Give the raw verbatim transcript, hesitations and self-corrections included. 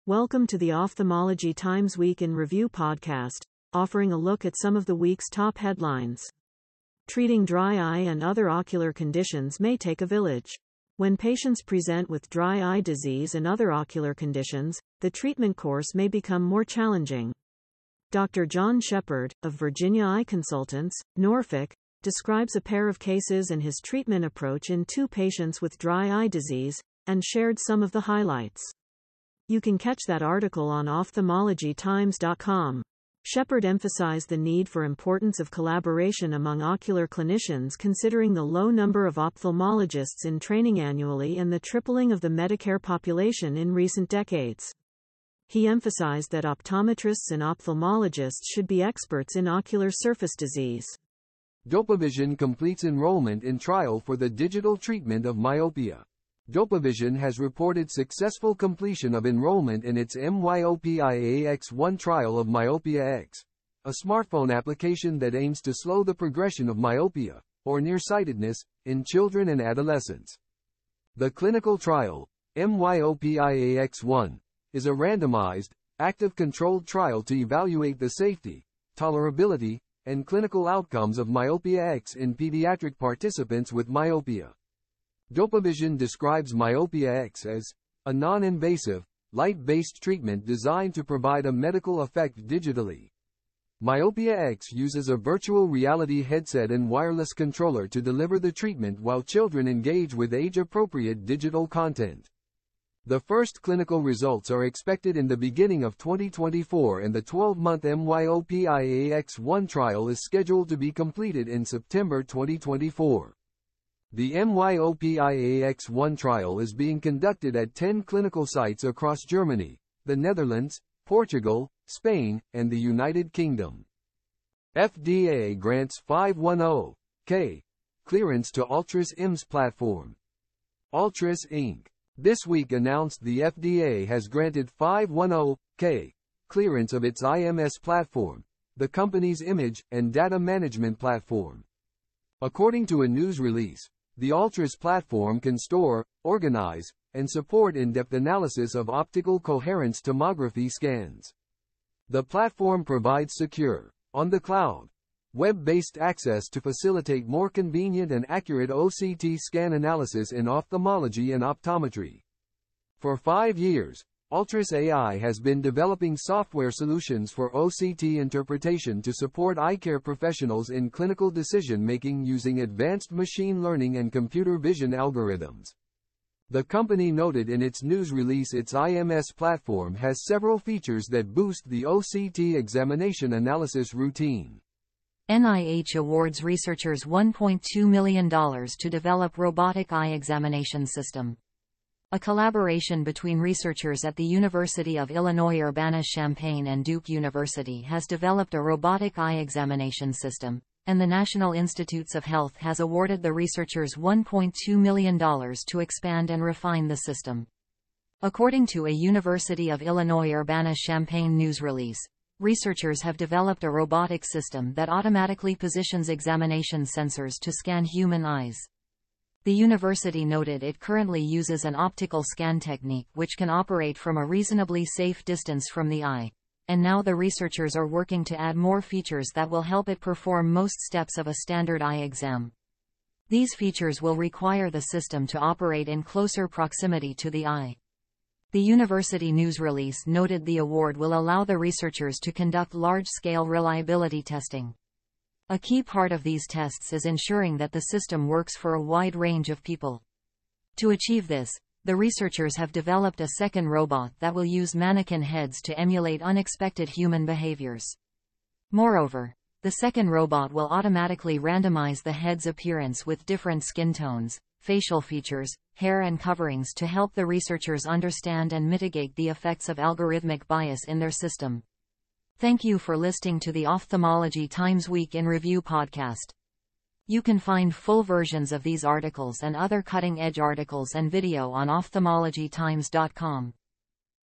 Welcome to the Ophthalmology Times Week in Review podcast, offering a look at some of the week's top headlines. Treating dry eye and other ocular conditions may take a village. When patients present with dry eye disease and other ocular conditions, the treatment course may become more challenging. Doctor John Shepard, of Virginia Eye Consultants, Norfolk, describes a pair of cases and his treatment approach in two patients with dry eye disease, and shared some of the highlights. You can catch that article on ophthalmology times dot com. Shepard emphasized the need for importance of collaboration among ocular clinicians considering the low number of ophthalmologists in training annually and the tripling of the Medicare population in recent decades. He emphasized that optometrists and ophthalmologists should be experts in ocular surface disease. DopaVision completes enrollment in trial for the digital treatment of myopia. DopaVision has reported successful completion of enrollment in its myopia X one trial of Myopia X, a smartphone application that aims to slow the progression of myopia, or nearsightedness, in children and adolescents. The clinical trial, myopia X one, is a randomized, active controlled trial to evaluate the safety, tolerability, and clinical outcomes of Myopia X in pediatric participants with myopia. DopaVision describes Myopia X as a non-invasive, light-based treatment designed to provide a medical effect digitally. Myopia X uses a virtual reality headset and wireless controller to deliver the treatment while children engage with age-appropriate digital content. The first clinical results are expected in the beginning of twenty twenty-four, and the twelve-month myopia X one trial is scheduled to be completed in September twenty twenty-four. The myopia X one trial is being conducted at ten clinical sites across Germany, the Netherlands, Portugal, Spain, and the United Kingdom. F D A grants five ten K clearance to Altris I M S platform. Altris Incorporated this week announced the F D A has granted five ten K clearance of its I M S platform, the company's image and data management platform. According to a news release, the Altris platform can store, organize, and support in-depth analysis of optical coherence tomography scans. The platform provides secure, on-the-cloud, web-based access to facilitate more convenient and accurate O C T scan analysis in ophthalmology and optometry. For five years, Altris A I has been developing software solutions for O C T interpretation to support eye care professionals in clinical decision-making using advanced machine learning and computer vision algorithms. The company noted in its news release its I M S platform has several features that boost the O C T examination analysis routine. N I H awards researchers one point two million dollars to develop robotic eye examination system. A collaboration between researchers at the University of Illinois Urbana-Champaign and Duke University has developed a robotic eye examination system, and the National Institutes of Health has awarded the researchers one point two million dollars to expand and refine the system. According to a University of Illinois Urbana-Champaign news release, researchers have developed a robotic system that automatically positions examination sensors to scan human eyes. The university noted it currently uses an optical scan technique which can operate from a reasonably safe distance from the eye, and now the researchers are working to add more features that will help it perform most steps of a standard eye exam. These features will require the system to operate in closer proximity to the eye. The university news release noted the award will allow the researchers to conduct large-scale reliability testing. A key part of these tests is ensuring that the system works for a wide range of people. To achieve this, the researchers have developed a second robot that will use mannequin heads to emulate unexpected human behaviors. Moreover, the second robot will automatically randomize the head's appearance with different skin tones, facial features, hair and coverings to help the researchers understand and mitigate the effects of algorithmic bias in their system. Thank you for listening to the Ophthalmology Times Week in Review podcast. You can find full versions of these articles and other cutting-edge articles and video on ophthalmology times dot com.